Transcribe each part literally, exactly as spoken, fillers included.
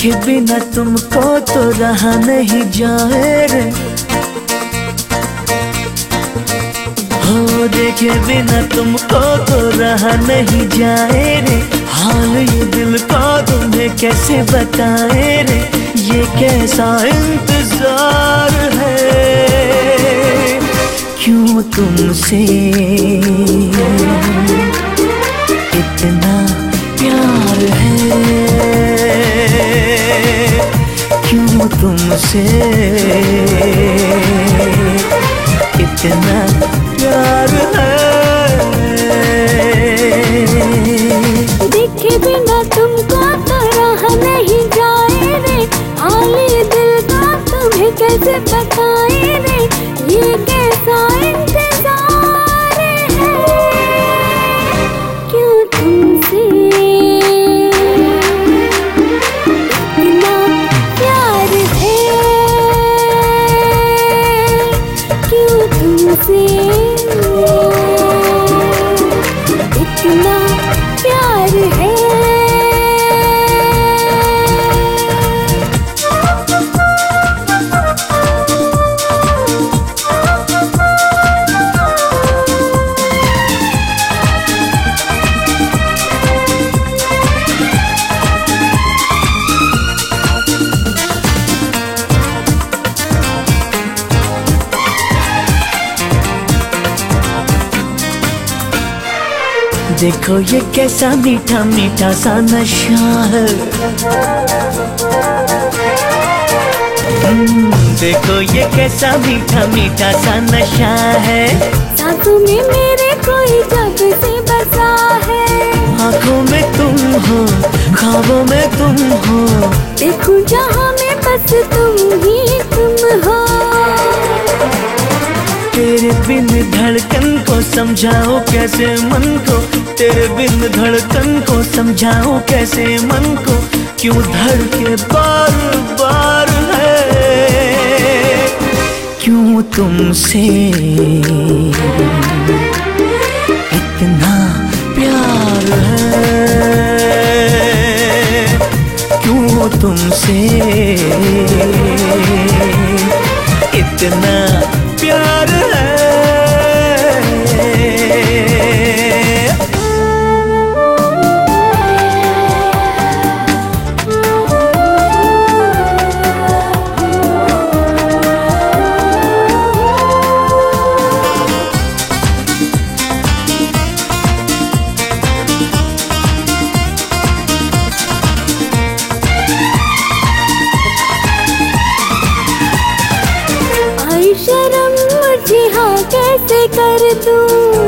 देखे बिना तुमको तो रहा नहीं जाए रे, हो देखे बिना तुमको तो रहा नहीं जाए रे। हाल ये दिल का तुम्हें कैसे बताए रे, ये कैसा इंतजार है। क्यों तुमसे इतना प्यार है, क्यों तुमसे इतना प्यार है। देखे बिना तुमको तो रहा नहीं जाए रे, हाल ये दिल का तुम्हें कैसे बताए रे, ये कैसा इंतजार है। क्यों तुमसे इतना प्यार है, क्यों तुमसे इतना प्यार है। देखो ये कैसा मीठा मीठा सा नशा है, देखो ये कैसा मीठा मीठा सा नशा है। सांसों में मेरे कोई जब से बसा है, आँखों में तुम हो, ख्वाबों में तुम हो, देखूं जहाँ में बस तुम ही तुम हो। तेरे बिन धड़कन को समझाओ कैसे मन को, तेरे बिन धड़कन को समझाओ कैसे मन को, क्यों धड़के बार बार है। क्यों तुमसे इतना प्यार है, क्यों तुमसे इतना प्यार है। शर्म मुझे हाँ कैसे कर दूं,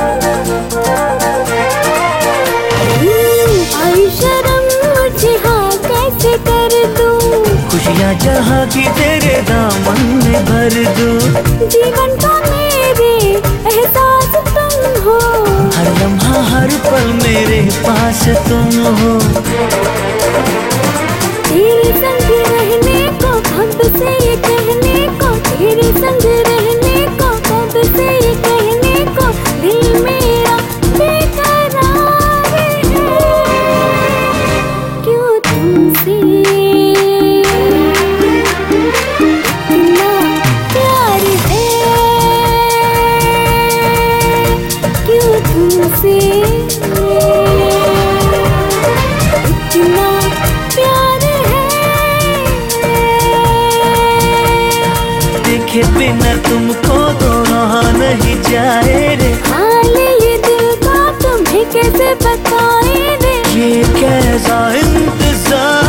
आई शर्म मुझे हाँ कैसे कर दूं, खुशियाँ जहाँ की तेरे दामन में भर दूं। जीवन का मेरे एहसास तुम हो, हर लम्हा हर पल मेरे पास तुम हो। तेरे संग रहने को कब से ये कहने को, तेरे संग रहने को कब से ये कहने को, दिल मेरा बेकरार है। क्यों तुमसे इतना प्यार है, क्यों तुमसे इतना प्यार है। देखे बिना तुमको तो रहा नहीं जाए रे, हाल ये दिल का तुम्हें कैसे बताए रे, ये कैसा इंतजार